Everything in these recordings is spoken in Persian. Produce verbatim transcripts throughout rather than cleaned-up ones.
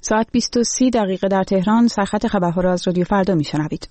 ساعت بیست و سی دقیقه در تهران. سرخط خبرها را از رادیو فردا میشنوید.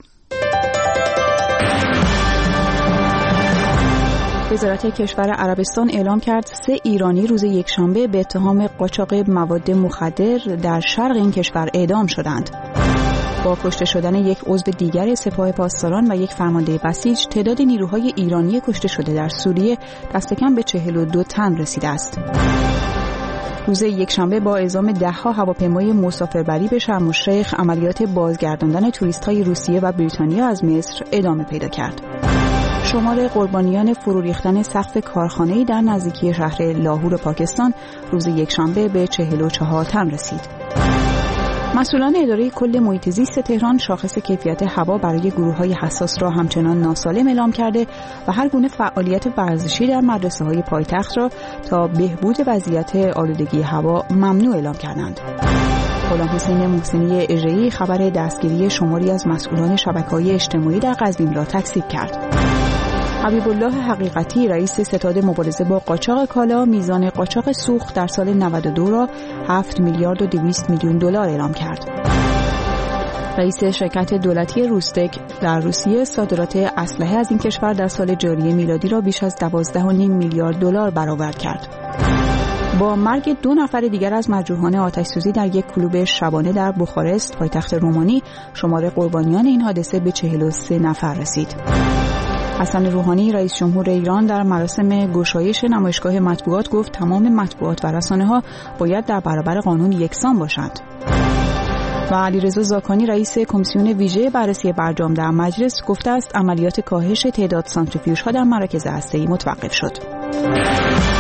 وزارت کشور عربستان اعلام کرد سه ایرانی روز یکشنبه به اتهام قاچاق مواد مخدر در شرق این کشور اعدام شدند. با کشته شدن یک عضو دیگر سپاه پاسداران و یک فرمانده بسیج، تعداد نیروهای ایرانی کشته شده در سوریه دست کم به چهل و دو تن رسیده است. روز یکشنبه با اعزام ده‌ها هواپیمای مسافربری به شرم الشیخ، عملیات بازگرداندن توریست‌های روسیه و بریتانیا از مصر ادامه پیدا کرد. شمار قربانیان فرو ریختن سقف کارخانه‌ای در نزدیکی شهر لاهور پاکستان روز یکشنبه به چهل و چهار تن رسید. مسئولان اداره کل محیط زیست تهران شاخص کیفیت هوا برای گروه‌های حساس را همچنان ناسالم اعلام کرده و هر گونه فعالیت ورزشی در مدرسه‌های پایتخت را تا بهبود وضعیت آلودگی هوا ممنوع اعلام کردند. غلام حسین محسنی اژه‌ای خبر دستگیری شماری از مسئولان شبکه‌های اجتماعی در قزوین را تکذیب کرد. حبیب الله حقیقتی رئیس ستاد مبارزه با قاچاق کالا میزان قاچاق سوخت در سال نود و دو را هفت میلیارد و دویست میلیون دلار اعلام کرد. رئیس شرکت دولتی روستک در روسیه صادرات اسلحه از این کشور در سال جاری میلادی را بیش از دوازده و نیم میلیارد دلار برآورد کرد. با مرگ دو نفر دیگر از مجروحان آتش‌سوزی در یک کلوب شبانه در بخارست پایتخت رومانی، شمار قربانیان این حادثه به چهل و سه نفر رسید. حسن روحانی رئیس جمهور ایران در مراسم گشایش نمایشگاه مطبوعات گفت تمام مطبوعات و رسانه‌ها باید در برابر قانون یکسان باشند. و علیرضا زاکانی رئیس کمیسیون ویژه بررسی برجام در مجلس گفته است عملیات کاهش تعداد سانتریفیوژها در مراکز هسته‌ای متوقف شد.